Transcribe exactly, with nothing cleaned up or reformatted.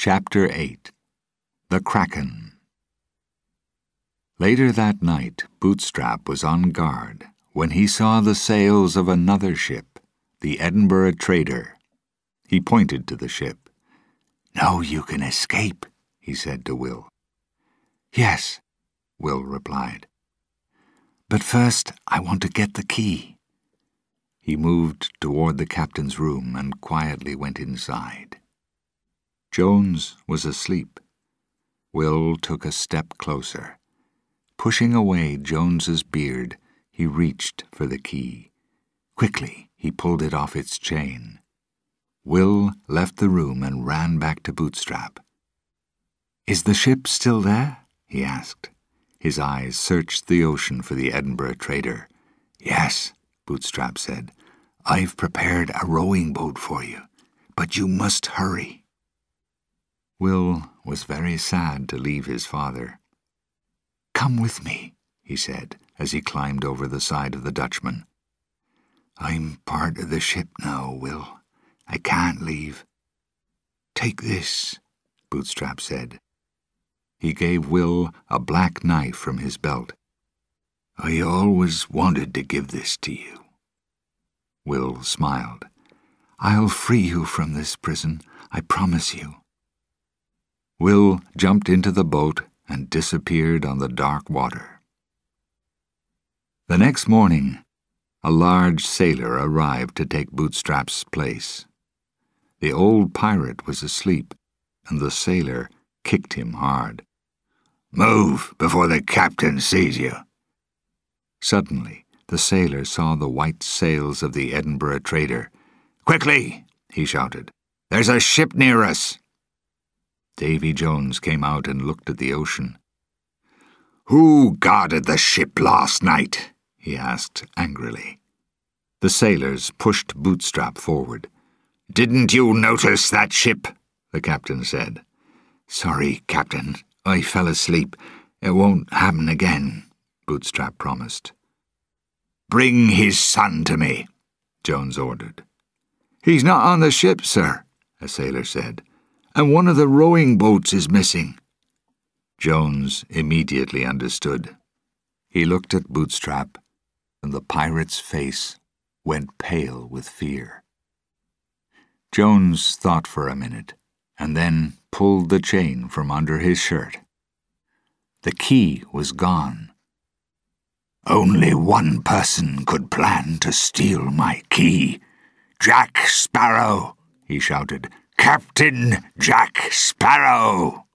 Chapter eight. The Kraken. Later that night, Bootstrap was on guard when he saw the sails of another ship, the Edinburgh Trader. He pointed to the ship. "Now you can escape," he said to Will. "Yes," Will replied. "But first I want to get the key." He moved toward the captain's room and quietly went inside. Jones was asleep. Will took a step closer. Pushing away Jones's beard, he reached for the key. Quickly, he pulled it off its chain. Will left the room and ran back to Bootstrap. "Is the ship still there?" he asked. His eyes searched the ocean for the Edinburgh Trader. "Yes," Bootstrap said. "I've prepared a rowing boat for you, but you must hurry." Will was very sad to leave his father. "Come with me," he said, as he climbed over the side of the Dutchman. "I'm part of the ship now, Will. I can't leave." "Take this," Bootstrap said. He gave Will a black knife from his belt. "I always wanted to give this to you." Will smiled. "I'll free you from this prison, I promise you." Will jumped into the boat and disappeared on the dark water. The next morning, a large sailor arrived to take Bootstrap's place. The old pirate was asleep, and the sailor kicked him hard. "Move before the captain sees you." Suddenly, the sailor saw the white sails of the Edinburgh Trader. "Quickly!" he shouted. "There's a ship near us." Davy Jones came out and looked at the ocean. "Who guarded the ship last night?" he asked angrily. The sailors pushed Bootstrap forward. "Didn't you notice that ship?" the captain said. "Sorry, Captain. I fell asleep. It won't happen again," Bootstrap promised. "Bring his son to me," Jones ordered. "He's not on the ship, sir," a sailor said. "And one of the rowing boats is missing." Jones immediately understood. He looked at Bootstrap, and the pirate's face went pale with fear. Jones thought for a minute, and then pulled the chain from under his shirt. The key was gone. "Only one person could plan to steal my key. Jack Sparrow," he shouted. "Captain Jack Sparrow!"